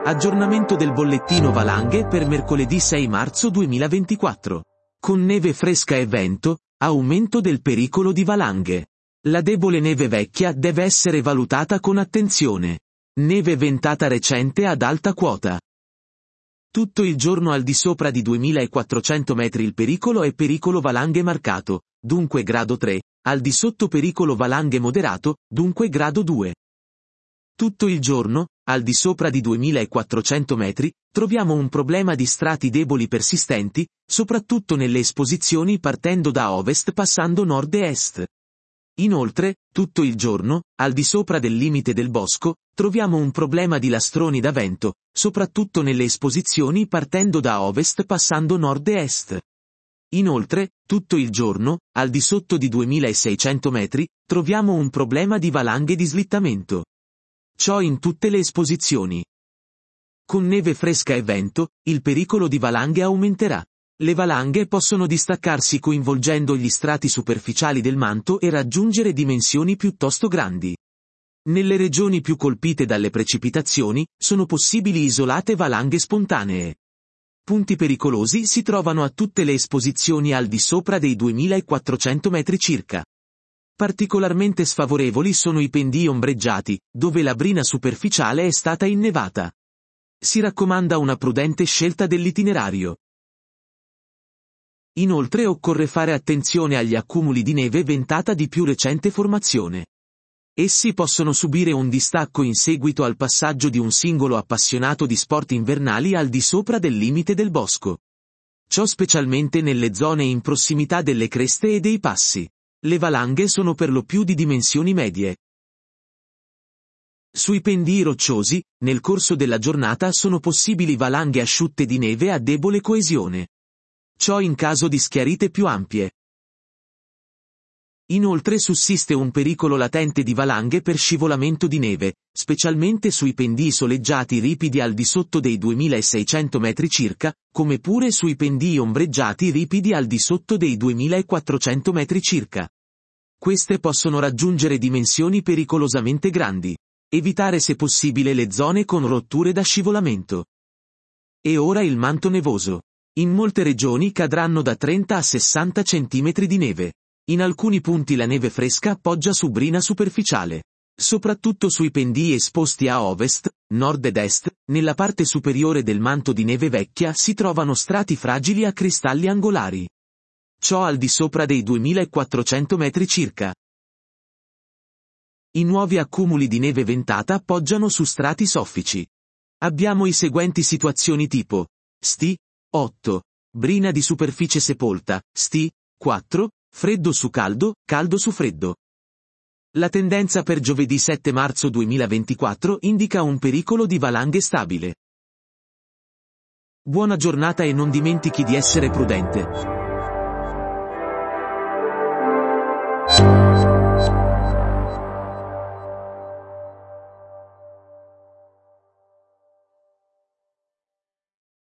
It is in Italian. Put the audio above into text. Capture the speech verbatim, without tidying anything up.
Aggiornamento del bollettino valanghe per mercoledì sei marzo duemilaventiquattro. Con neve fresca e vento, aumento del pericolo di valanghe. La debole neve vecchia deve essere valutata con attenzione. Neve ventata recente ad alta quota. Tutto il giorno al di sopra di duemilaquattrocento metri il pericolo è pericolo valanghe marcato, dunque grado tre, al di sotto pericolo valanghe moderato, dunque grado due. Tutto il giorno, al di sopra di duemilaquattrocento metri, troviamo un problema di strati deboli persistenti, soprattutto nelle esposizioni partendo da ovest passando nord e est. Inoltre, tutto il giorno, al di sopra del limite del bosco, troviamo un problema di lastroni da vento, soprattutto nelle esposizioni partendo da ovest passando nord e est. Inoltre, tutto il giorno, al di sotto di duemilaseicento metri, troviamo un problema di valanghe di slittamento. Ciò in tutte le esposizioni. Con neve fresca e vento, il pericolo di valanghe aumenterà. Le valanghe possono distaccarsi coinvolgendo gli strati superficiali del manto e raggiungere dimensioni piuttosto grandi. Nelle regioni più colpite dalle precipitazioni, sono possibili isolate valanghe spontanee. Punti pericolosi si trovano a tutte le esposizioni al di sopra dei duemilaquattrocento metri circa. Particolarmente sfavorevoli sono i pendii ombreggiati, dove la brina superficiale è stata innevata. Si raccomanda una prudente scelta dell'itinerario. Inoltre occorre fare attenzione agli accumuli di neve ventata di più recente formazione. Essi possono subire un distacco in seguito al passaggio di un singolo appassionato di sport invernali al di sopra del limite del bosco. Ciò specialmente nelle zone in prossimità delle creste e dei passi. Le valanghe sono per lo più di dimensioni medie. Sui pendii rocciosi, nel corso della giornata sono possibili valanghe asciutte di neve a debole coesione. Ciò in caso di schiarite più ampie. Inoltre sussiste un pericolo latente di valanghe per scivolamento di neve, specialmente sui pendii soleggiati ripidi al di sotto dei duemilaseicento metri circa, come pure sui pendii ombreggiati ripidi al di sotto dei duemilaquattrocento metri circa. Queste possono raggiungere dimensioni pericolosamente grandi. Evitare se possibile le zone con rotture da scivolamento. E ora il manto nevoso. In molte regioni cadranno da trenta a sessanta centimetri di neve. In alcuni punti la neve fresca appoggia su brina superficiale. Soprattutto sui pendii esposti a ovest, nord ed est, nella parte superiore del manto di neve vecchia si trovano strati fragili a cristalli angolari. Ciò al di sopra dei duemilaquattrocento metri circa. I nuovi accumuli di neve ventata appoggiano su strati soffici. Abbiamo i seguenti situazioni tipo: S T otto, brina di superficie sepolta, S T quattro, freddo su caldo, caldo su freddo. La tendenza per giovedì sette marzo duemilaventiquattro indica un pericolo di valanghe stabile. Buona giornata e non dimentichi di essere prudente.